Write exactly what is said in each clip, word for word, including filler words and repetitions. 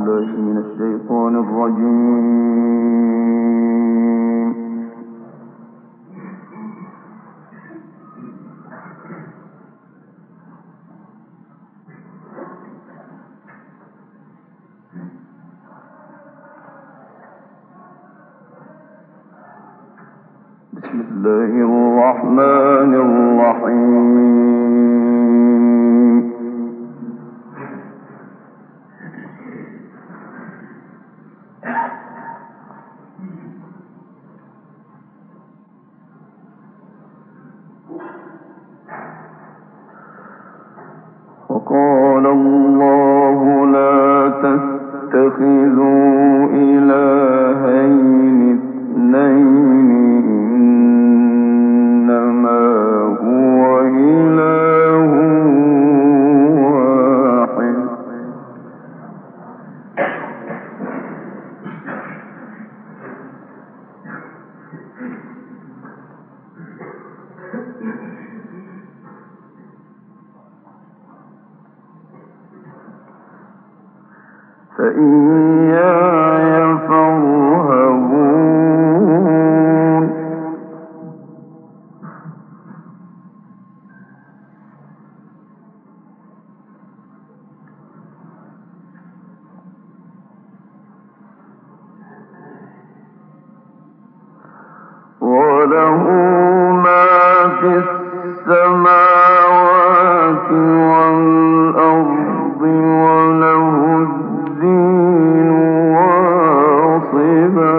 بالله من الشيطان الرجيم. بسم الله الرحمن الرحيم. وقال الله لا تتخذوا إلهين اثنين إنما هو إله واحد فإياي فارهبون. وله ما في السماوات والأرض وله الدين واصبا.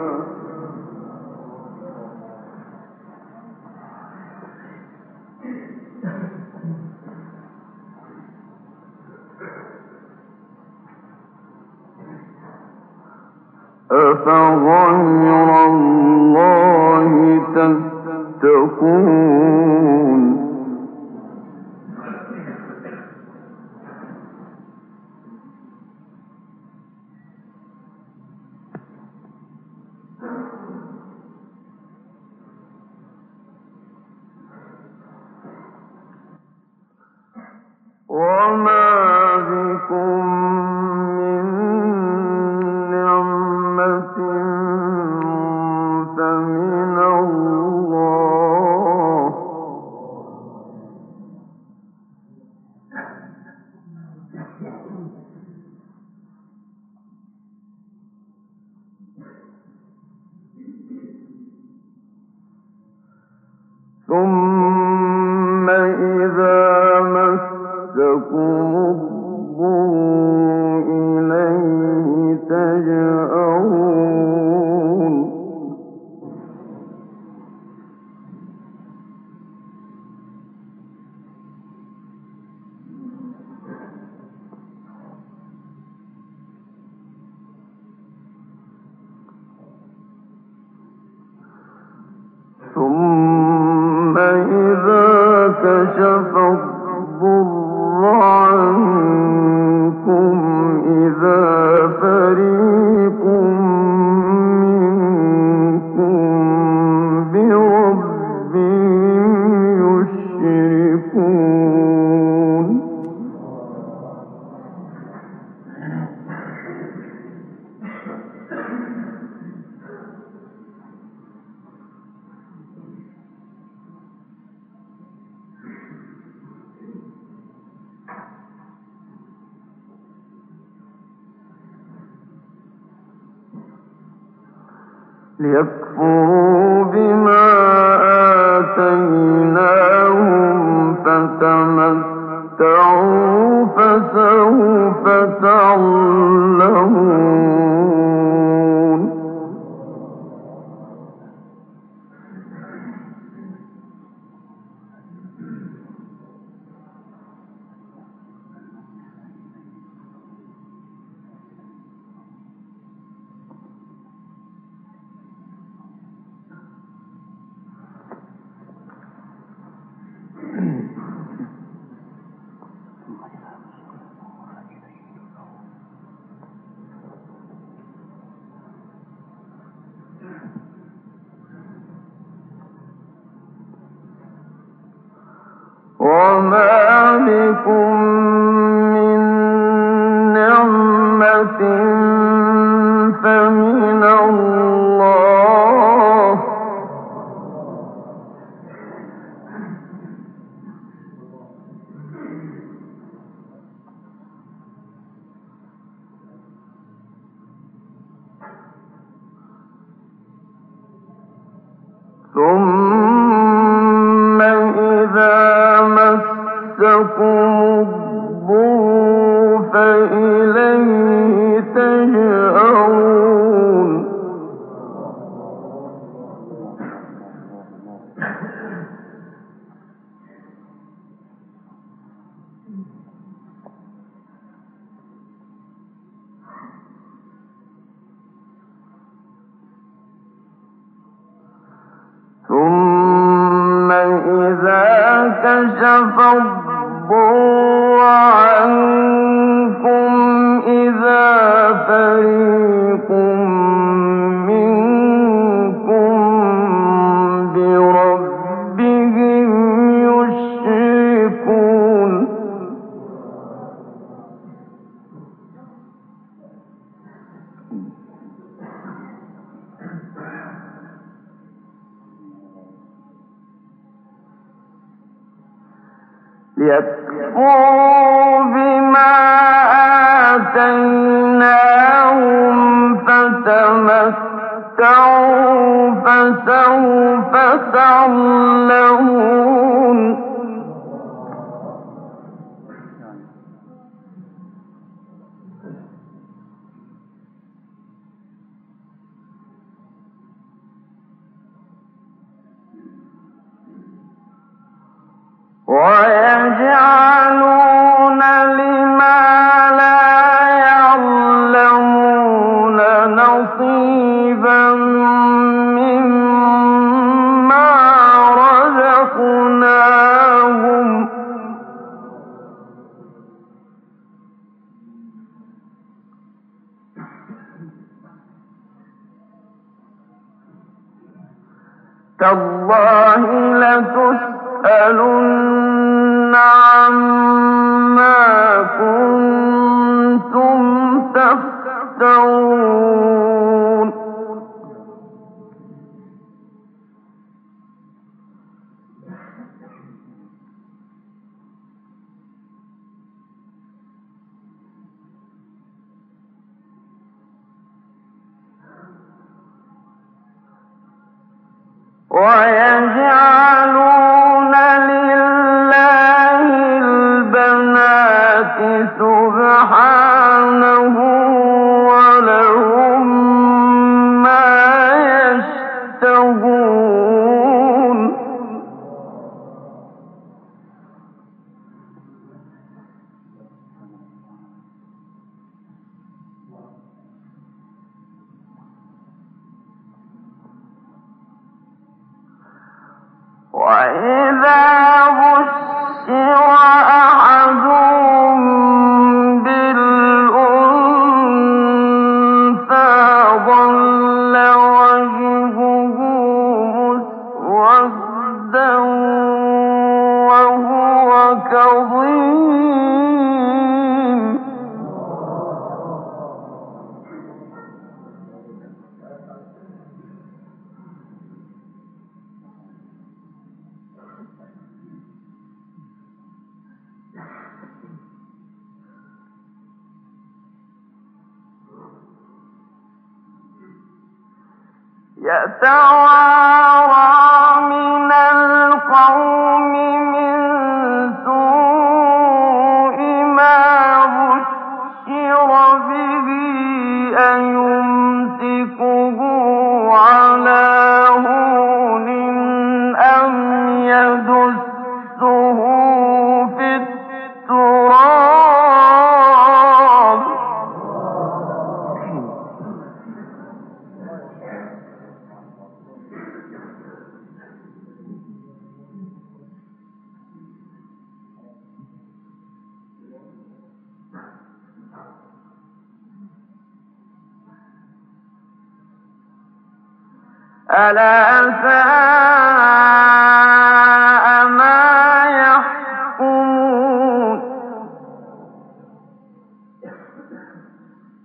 أفغير الله تتقون. وما بكم من نعمة فمن الله. ثم إذا مسكم الضر إليه تجأرون. ثم إذا كشف الضر عنكم إذا فريق منكم بربهم يشركون. ليكفروا بما آتيناهم فتمتعوا فسوف تعلمون. رحمة فمن الله ثم إذا مسكم الضر فإليه تجأرون ثم إذا كشف الضر عنكم إذا فريق منكم بربهم يشركون ليكفروا بما آتيناهم فتمتعوا فسوف تعلمون ويجعلون لما لا يعلمون نصيبا مما رزقناهم تالله لتسألن عما كنتم تفترون ويجعلون لله البنات سبحانه ولهم ما يشتهون وإذا بشر أحدهم بالأنثى ظل وجهه مسودا وهو كظيم يتوارى من القوم من سوء ما بشر به أيمسكه على هون أم يدسه في التراب ألا ساء ما يحكمون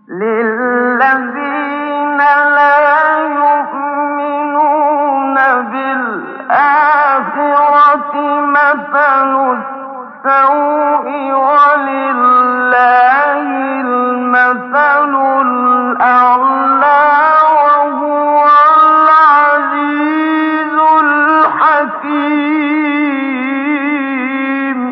للذين لا يؤمنون بالآخرة مثل السوء ولله المثل الأعلى وهو العزيز الحكيم.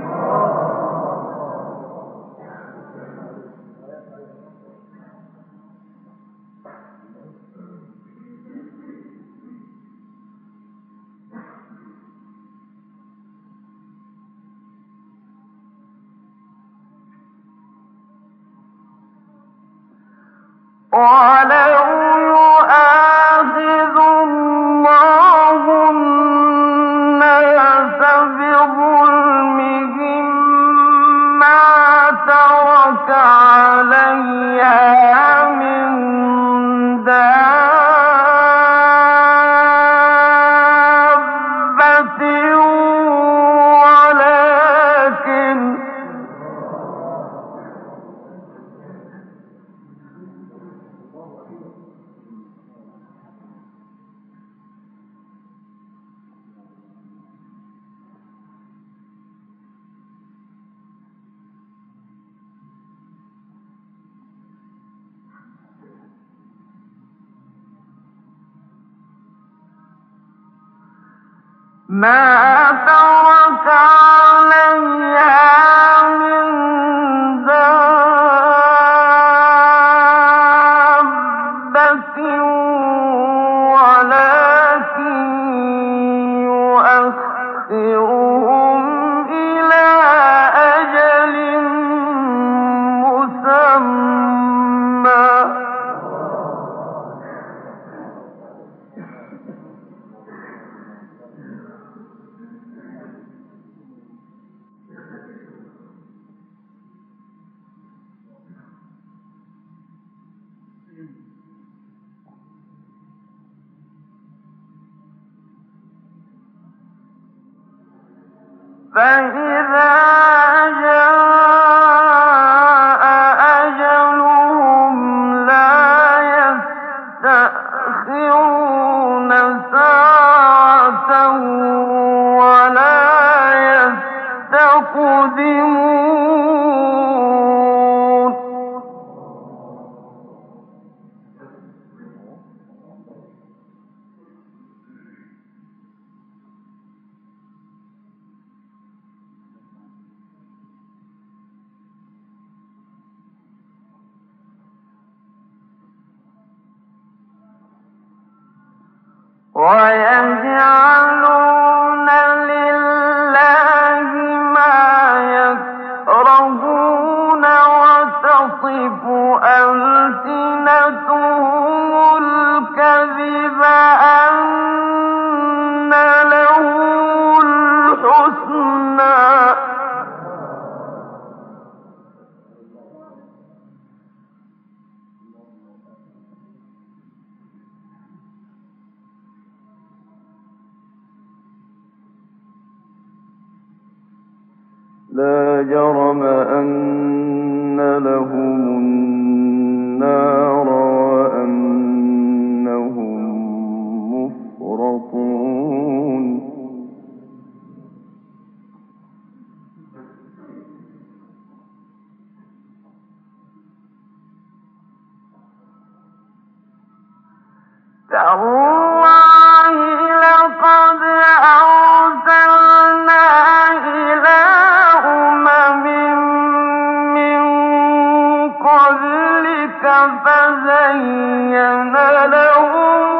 ولو يؤاخذ الله الناس بظلمهم ما ترك عليها من دابة ولكن ما ترك عليها من دابة ولكن يؤخرهم إلى أجل مسمى. فإذا جاء أجلهم لا يستأخرون ساعة ولا يستقدمون. ويجعلون لله ما يكرهون وتصف ألسنتهم الكذب أن لهم الحسنى. لا جرم أن لهم النار وأنهم مفرطون. تالله لقد أرسلنا إلى أمم من قبلك فزين لهم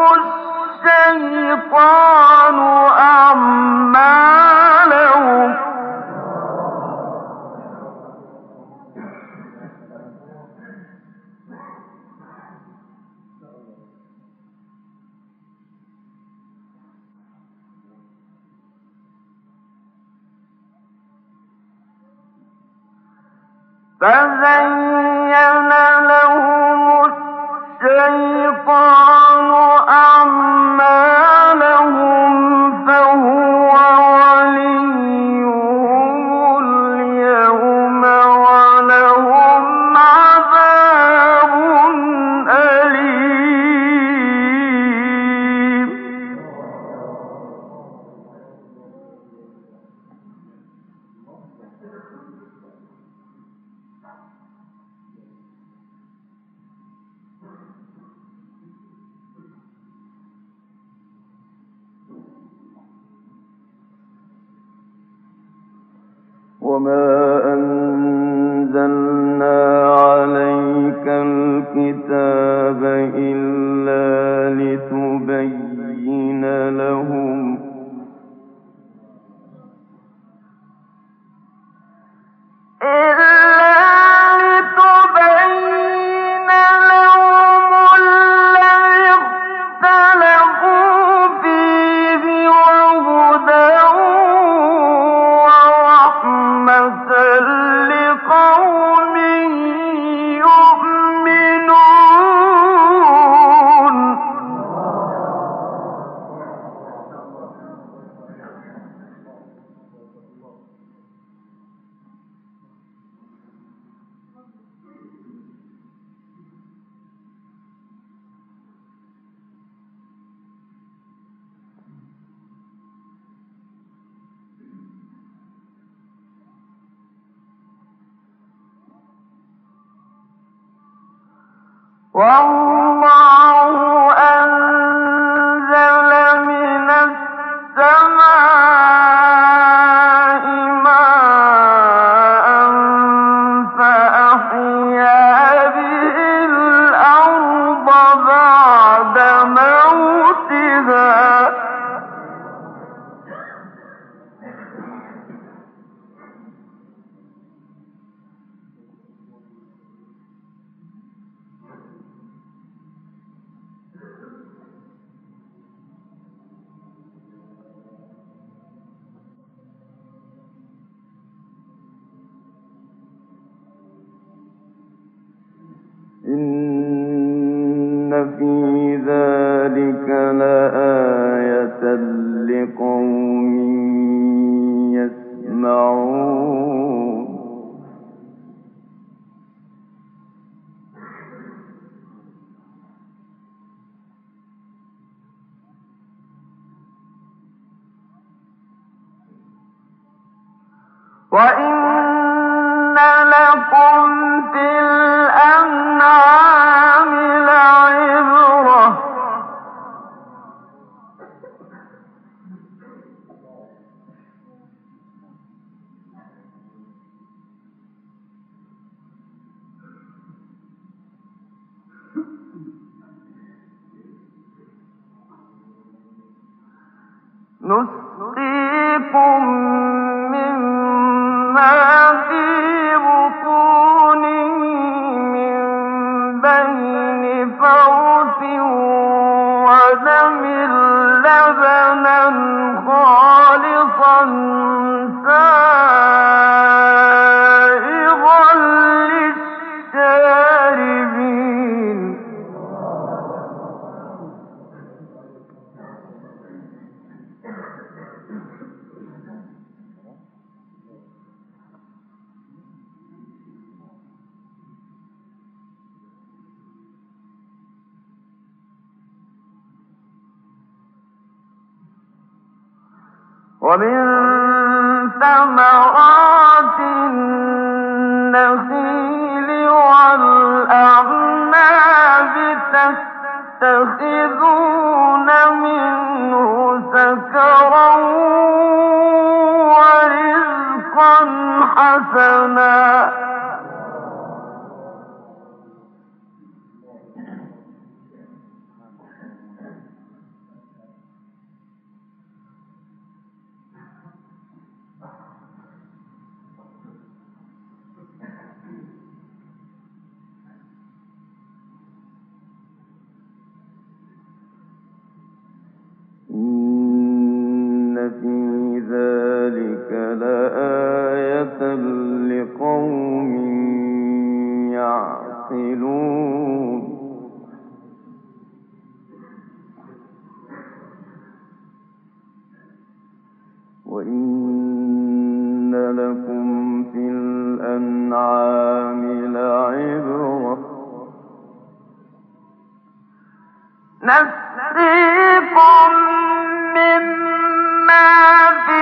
الشيطان أعمالهم فزين لهم الشيطان أعمالهم فهو وليهم اليوم ولهم عذاب وما أنزلنا عليك الكتاب إلا لتبين لهم والله أنزل من السماء ماء فأحيا به الأرض بعد موتها إن في ذلك لآية لقوم يسمعون وإن لكم في الأنعام لعبرة نسقيكم مما في بطونه من بين فرث ودم لبنا خالصا سائغا للشاربين ومن ثمرات النخيل والأعناب تتخذون منه سكرا ورزقا حسنا إن في ذلك لآية لقوم يعقلون وإن لكم في الأنعام لعبرة نسقيكم مما في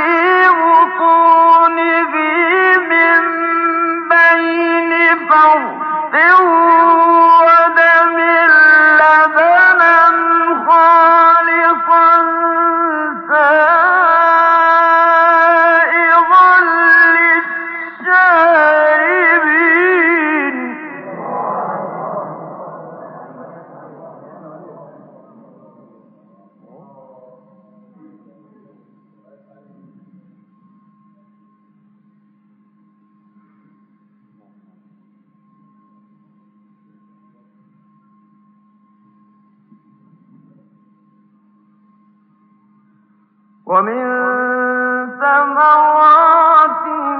بطونه من بين فرث ودم لبنا خالصا سائغا ومن ثمرات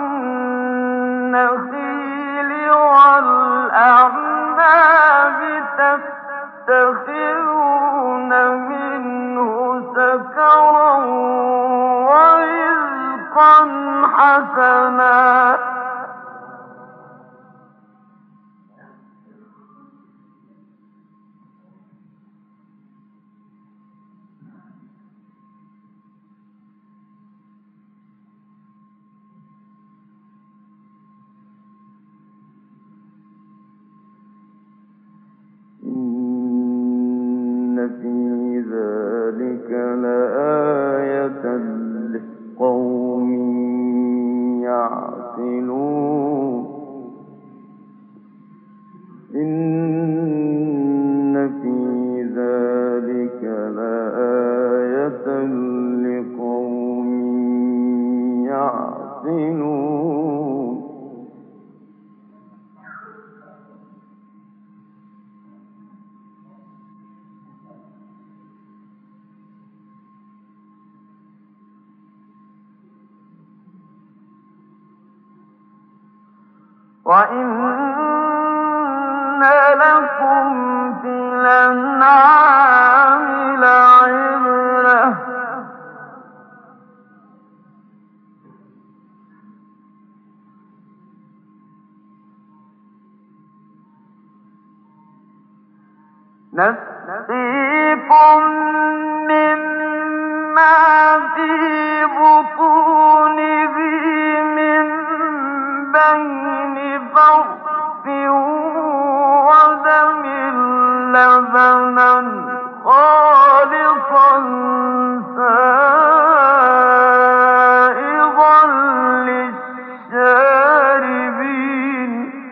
النخيل والأعناب تتخذون منه سكرا ورزقا حسنا إن في ذلك لآية لقوم يعقلون إن في ذلك لآية لقوم يعقلون وَإِنَّ لَكُمْ فِي الْأَنْعَامِ لَعِبْرَةً ۖ نَسْقِيكُم مِّمَّا فِي بُطُونِهِ مِن بَيْنِ فَرْثٍ وَدَمٍ لَّبَنًا خَالِصًا سَائِغًا لِّلشَّارِبِينَ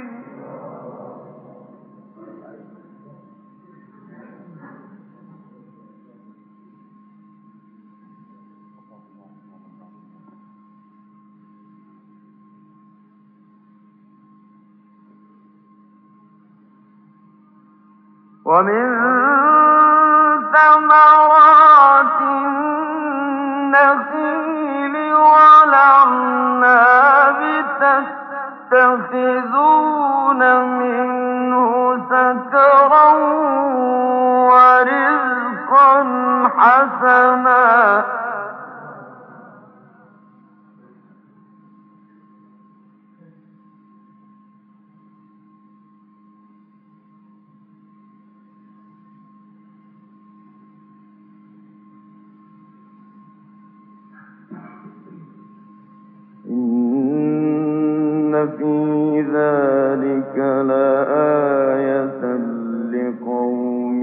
وَمِن ثَمَرَاتِ النَّخِيلِ وَالْأَعْنَابِ تَتَّخِذُونَ مِنْهُ سَكَرًا وَرِزْقًا حَسَنًا إن في ذلك لآية لقوم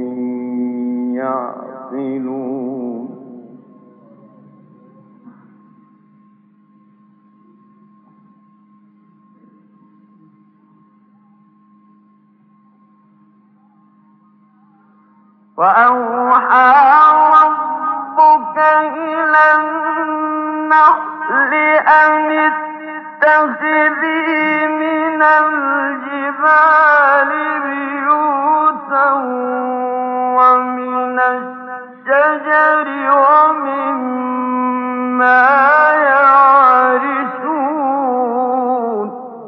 يعقلون وأوحى ربك إلى النحل أن اتخذي من الجبال بيوتا ومن الشجر ومما يعرشون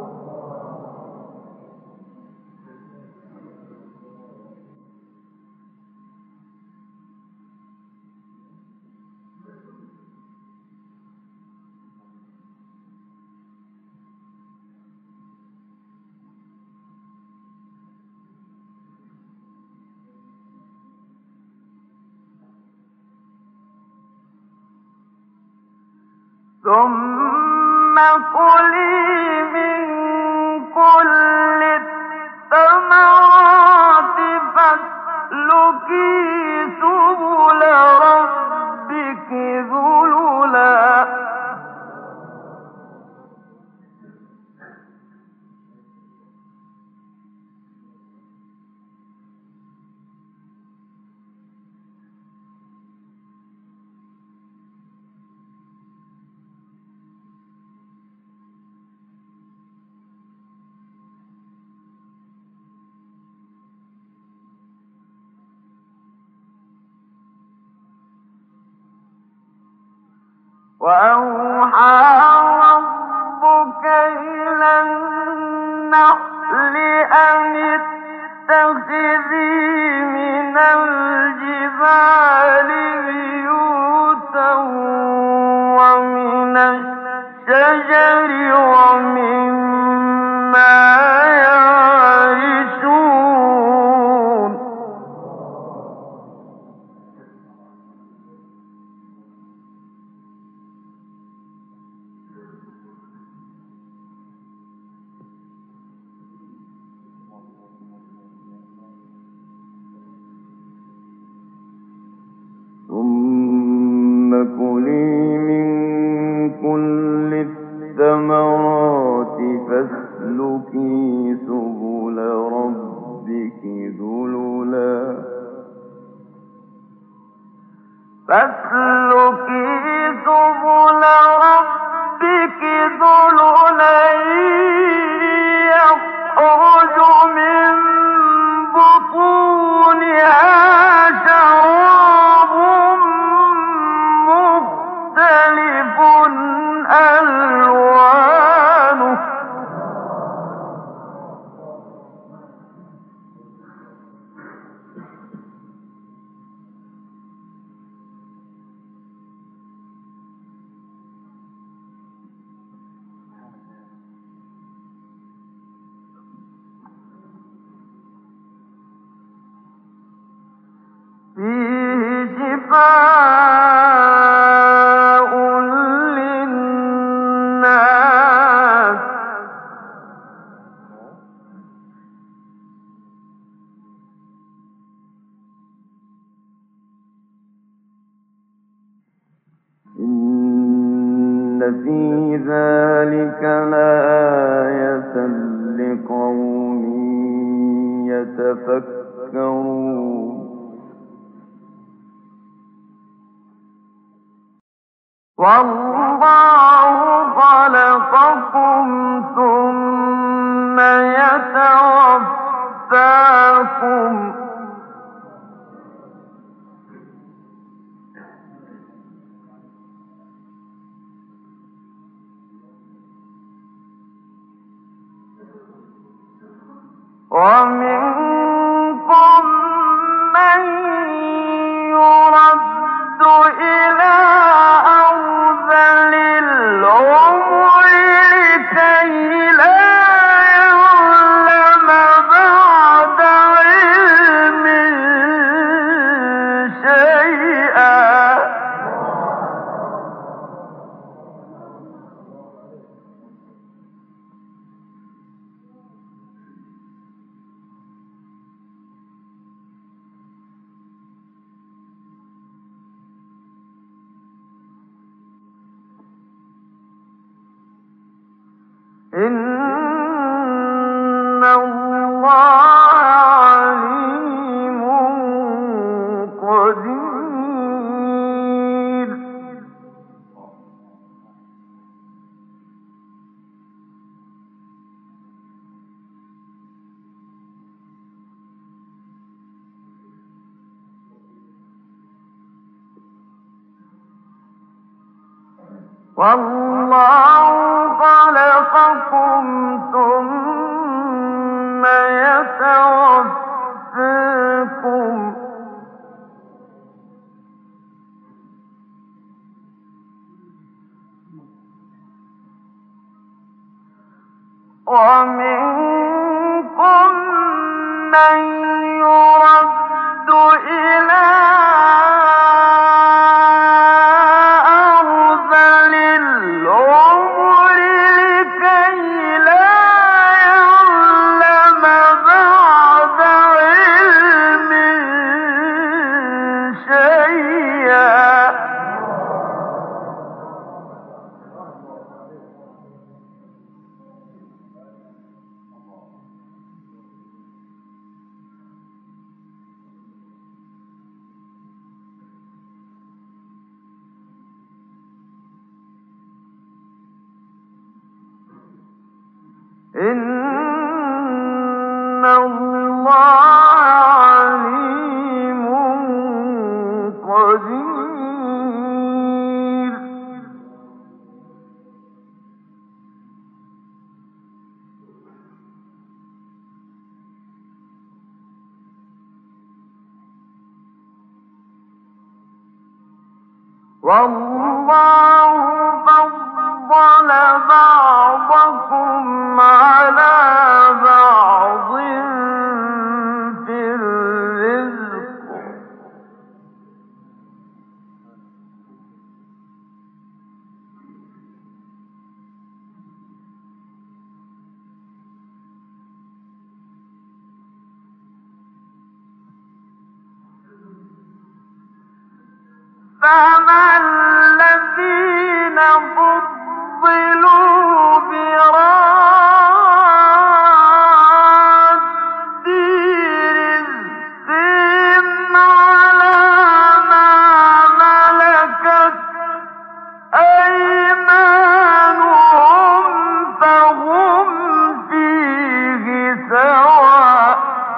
ثم كلي من كل الثمرات فاسلكي سبل ربك ذللا وأوحى ربك إلى النحل أن اتخذي من الجبال بيوتا ومن الشجر ومما يعرشون ثم كلي من كل الثمرات فاسلكي سبل ربك ذللا فاسلكي سبل ربك ذللا يخرج من بطونها شراب مختلف ألوانه فيه شفاء للناس إن في ذلك لآية لقوم يتفكرون والله خلقكم ثم يتوفاكم ومنكم من يرد إلى أرذل العمر لكي لا يعلم بعد علم شيئا إن الله عليم قدير والله خلقكم ثم يتوفاكم ومنكم من يرد إلى أرذل العمر لكي لا يعلم بعد علم شيئا إن الله عليم قدير والله فضل بعضكم على بعض في الرزق فما الذين فضلوا براد رزقهم على ما ملكت أيمانهم فهم فيه سواء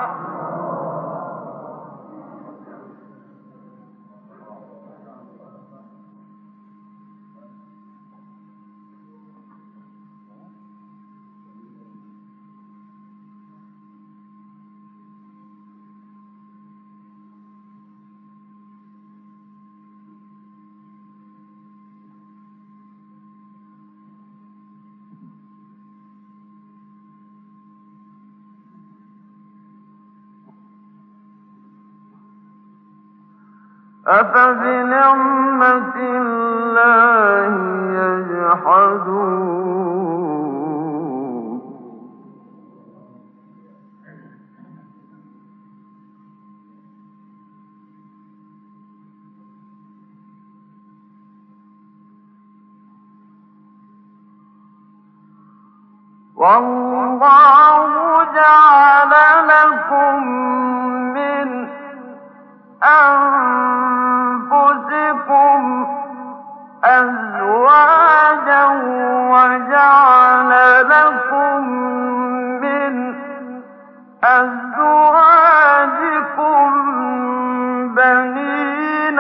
أفبنعمة الله يجحدون والله جعل لكم من أنفسكم أزواجا وجعل لكم من أزواجكم بنين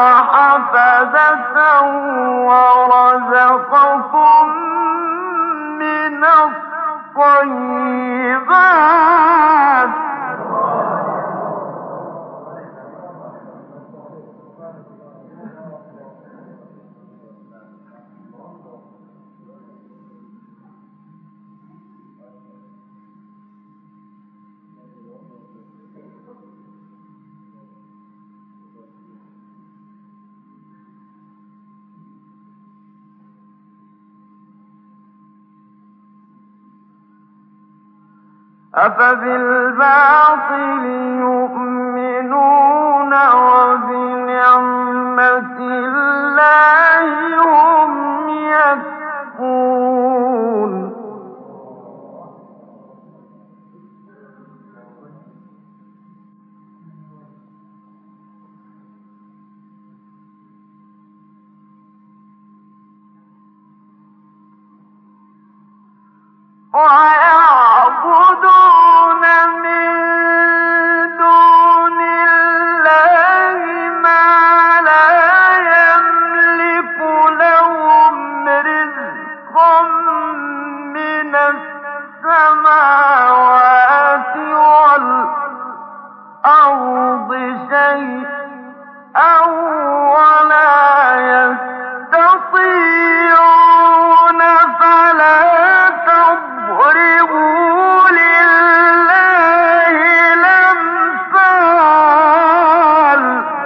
وحفدة ورزقكم من الطيبات أفبالباطل يؤمنون وبنعمة الله هم يكفرون ويعبدون من دون الله ما لا يملك لهم رزقا من السماوات والأرض شيئا ولا يستطيعون فلا تضربوا لله الأمثال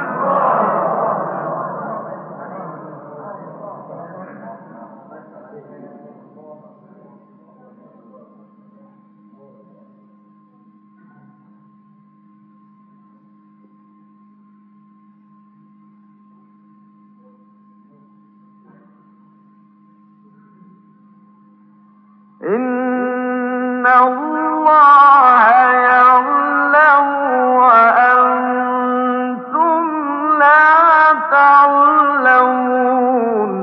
إن الله يعلم وأنتم لا تعلمون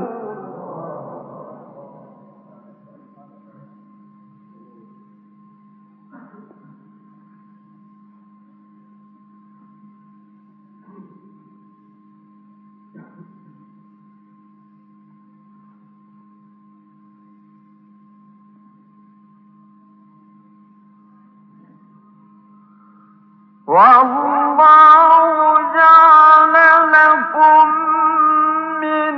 والله جعل لكم من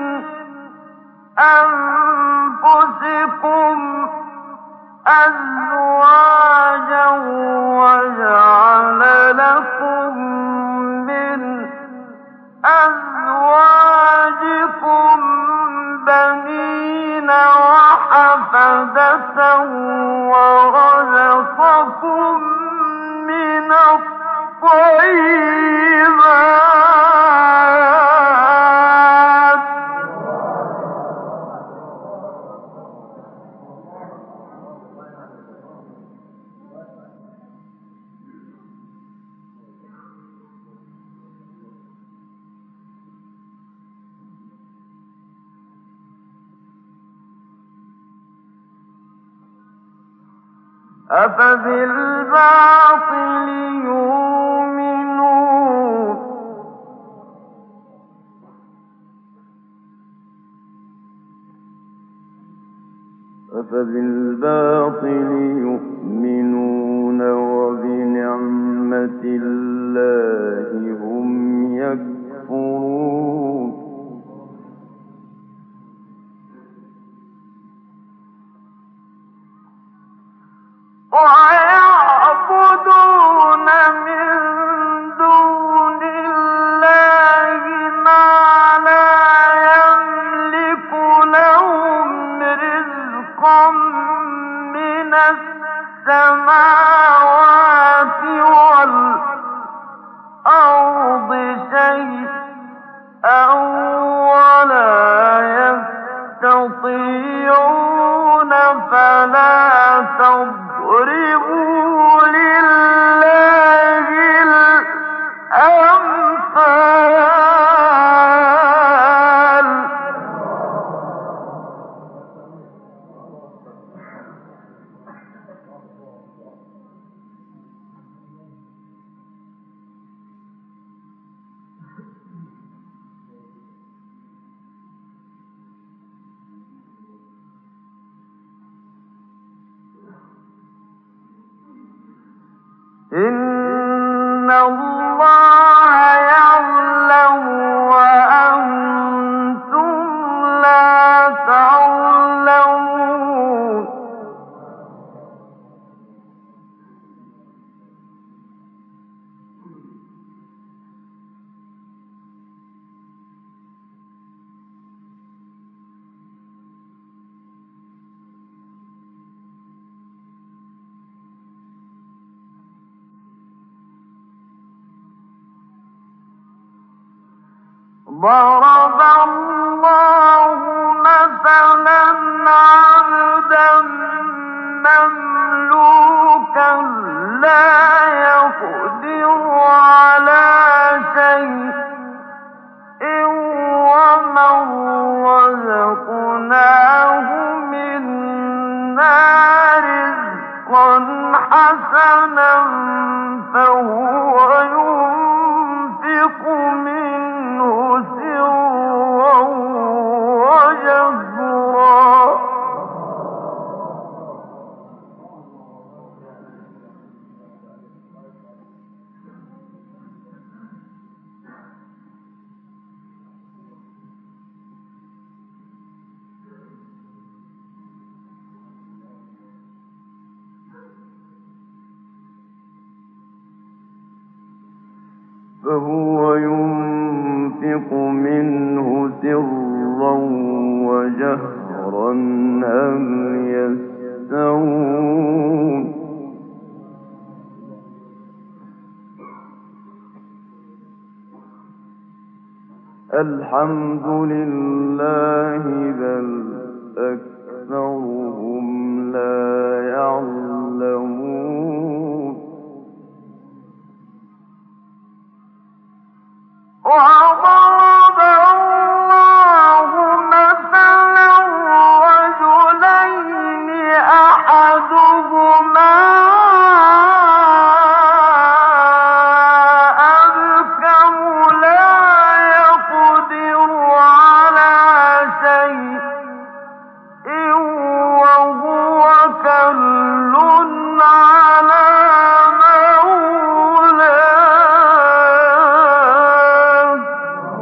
ورزقكم من الطيبات. أفبالباطل يؤمنون أفبالباطل يؤمنون وبنعمة الله هم يكفرون. ويعبدون من دون الله ما لا يملك لهم رزقا من السماوات والأرض شيئا ولا يستطيعون فلا تضربوا لله الأمثال. إن الله يعلم وأنتم لا تعلمون. ضرب الله مثلا عبدا مملوكا لا يقدر على شيء ومن رزقناه منا رزقا حسنا فهو ينفق منه سرا وجهرا فهو ينفق منه سرا وجهرا هل يستوون الحمد لله بل أكثرهم لا يعلمون. وضرب الله مثلا رجلين أحدهما أبكم لا يقدر على شيء وهو كل على مولاه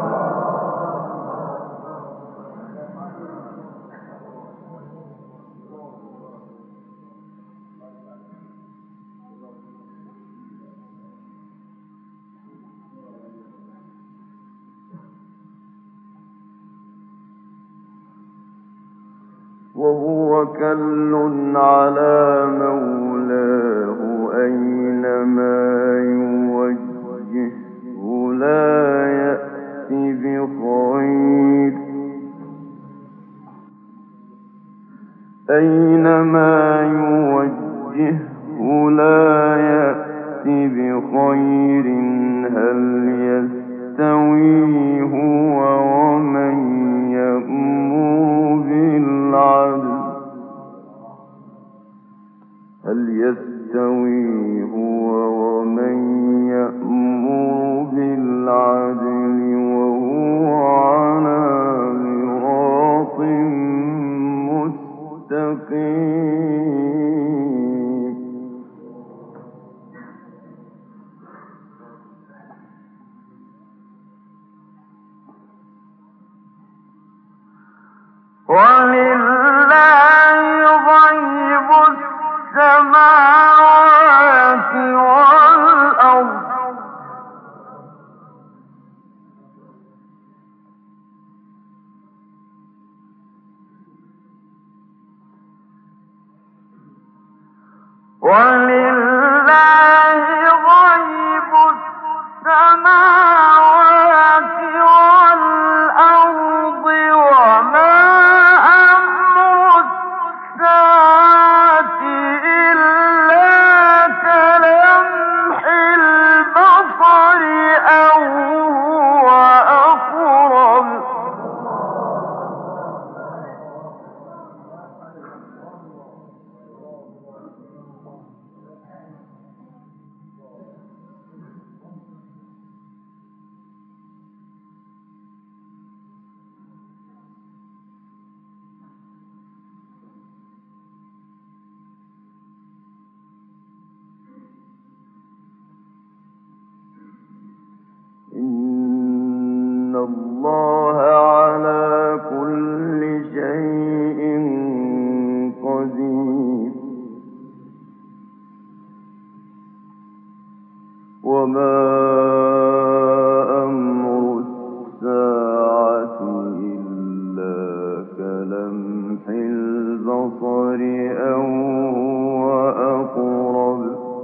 وهو كل على مولاه أينما يوجهه لا يأتي بخير أينما يوجهه لا يأتي بخير هل يستوي هو ومن يأمر بالعدل هل يستوي هو ومن يأمر بالعدل وهو على صراط مستقيم ولله غيب السماوات والأرض ولله غيب السماوات والأرض وما أمر الساعة إلا كلمح البصر أو هو أقرب إن الله على كل شيء قدير وما أمر الساعة إلا كلمح البصر أو هو أقرب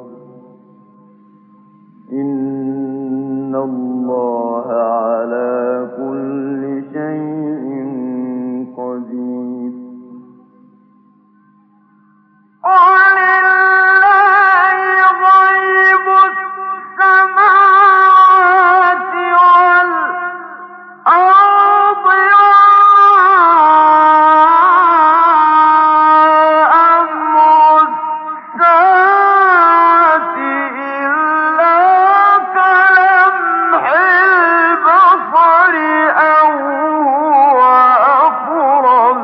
إن الله على كل شيء قدير ولله غيب السماوات والأرض وأمر الساعة إلا كلمح البصر أو هو أقرب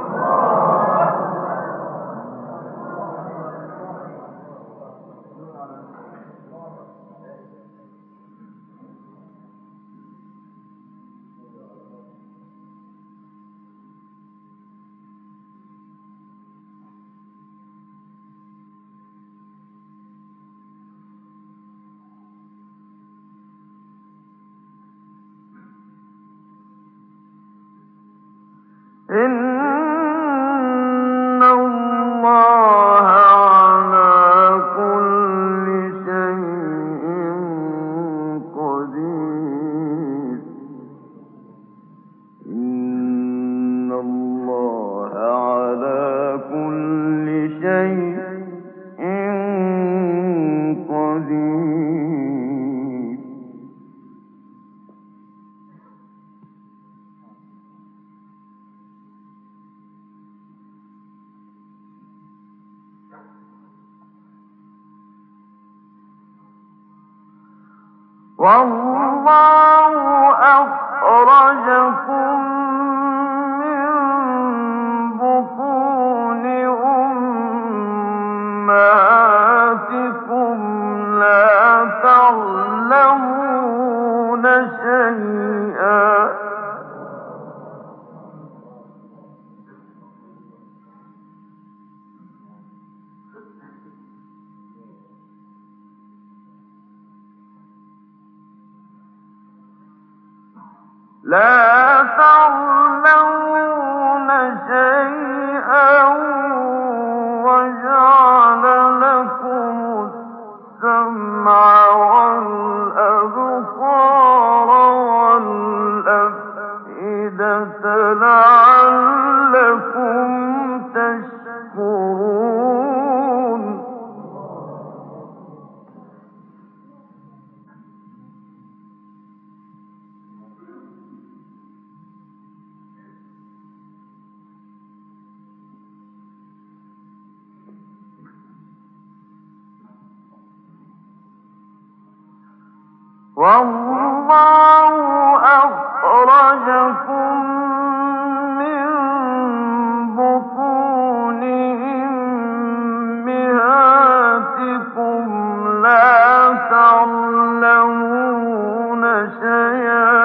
إن الله على كل شيء قدير إن الله على كل شيء قدير والله أخرجكم من بطون أمهاتكم لا تعلمون شيئا لا تعلمون شيئا وجعل لكم السمع والأبصار والأفئدة لعلكم تشكرون. والله أخرجكم من بطون أمهاتكم لا تعلمون شيئا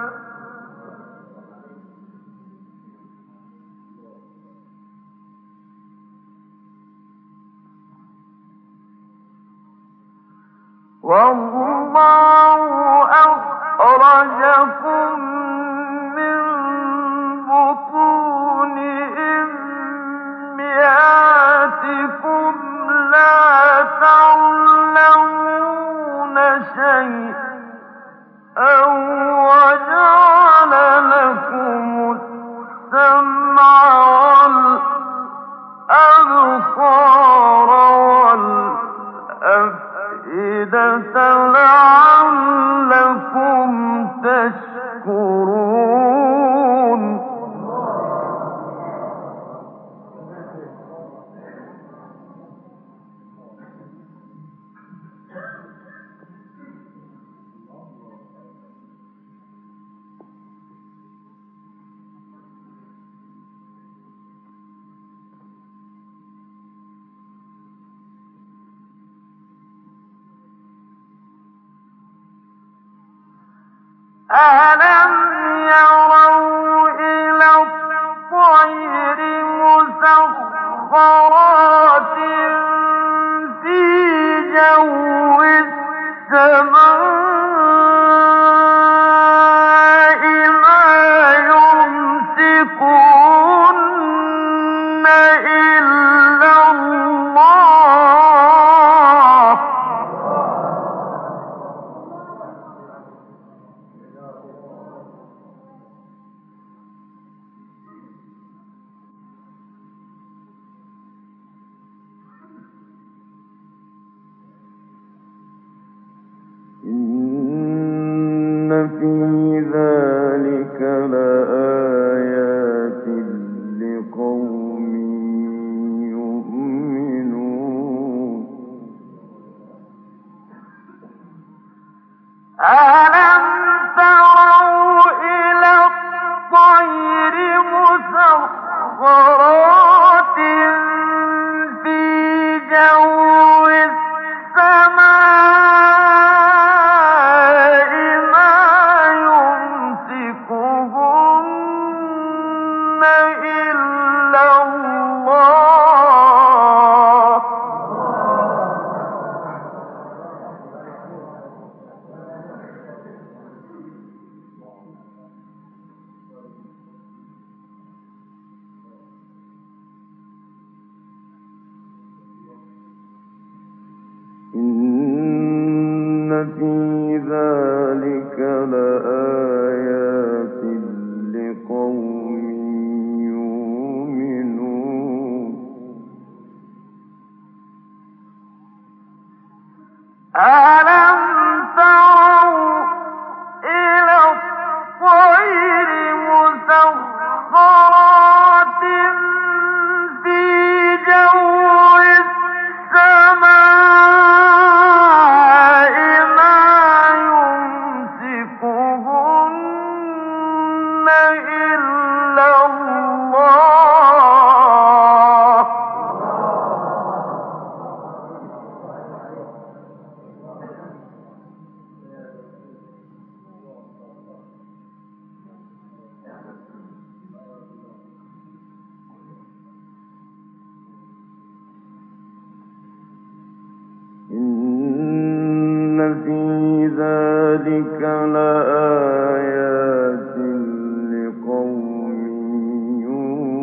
والله أخرجكم من بطون أمهاتكم لا تعلمون شيئا وجعل لكم السمع والأبصار والأفئدة لعلكم تشكرون. أَلَمْ يَرَوْا إِلَى الطَّيْرِ مُسَخَّرَاتٍ فِي جَوِّ السَّمَاءِ مَا يُمْسِكُهُنَّ إِلَّا اللَّهُ ۗ إِنَّ فِي ذَلِكَ لَآيَاتٍ لِقَوْمٍ يُؤْمِنُونَ. أَلَمْ تَرَوْا إِلَى الطَّيْرِ مُسَخَّرَاتٍ فِي جَوِّ السَّمَاءِ مَا يُمْسِكُهُنَّ إِلَّا اللَّهُ ۗ إِنَّ فِي ذَلِكَ لَآيَاتٍ لِقَوْمٍ يُؤْمِنُونَ. أَلَمْ تَرَوْا إِلَى الطَّيْرِ مُسَخَّرَاتٍ فِي جَوِّ السَّمَاءِ مَا يُمْسِكُهُنَّ إِلَّا اللَّهُ ۗ إِنَّ فِي ذَلِكَ لَآيَاتٍ لِقَوْمٍ يُؤْمِنُونَ.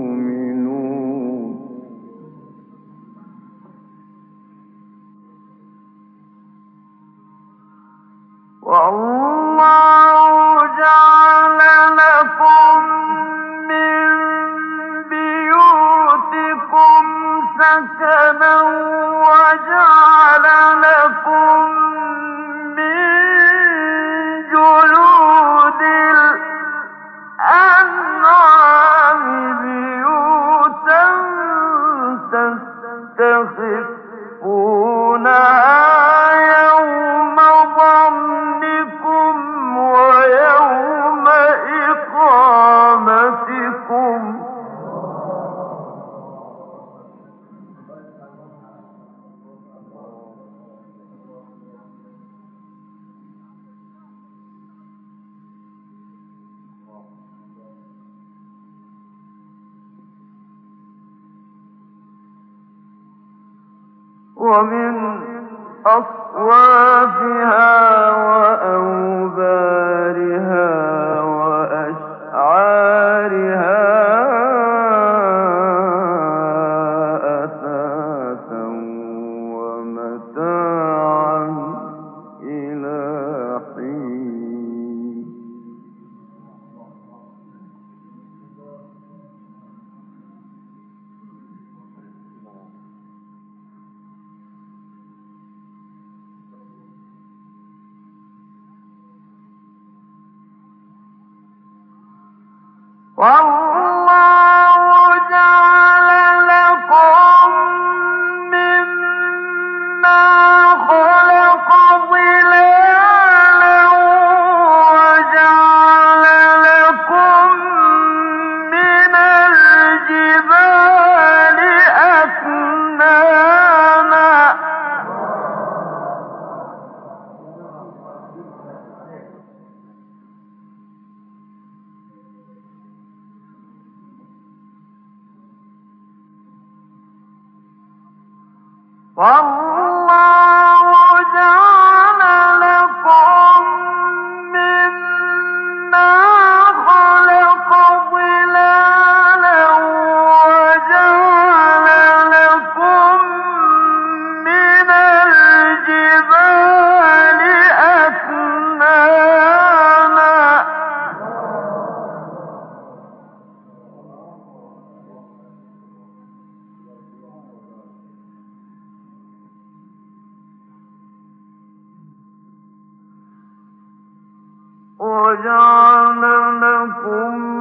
ومن أصوافها وأوبارها وأشعارها أثاثا ومتاعا إلى حين. والله جعل لكم مما خلق ظلالا وجعل لكم من الجبال أكنانا والله جعل لكم مما خلق ظلالا وجعل لكم من الجبال أكنانا وجعل لكم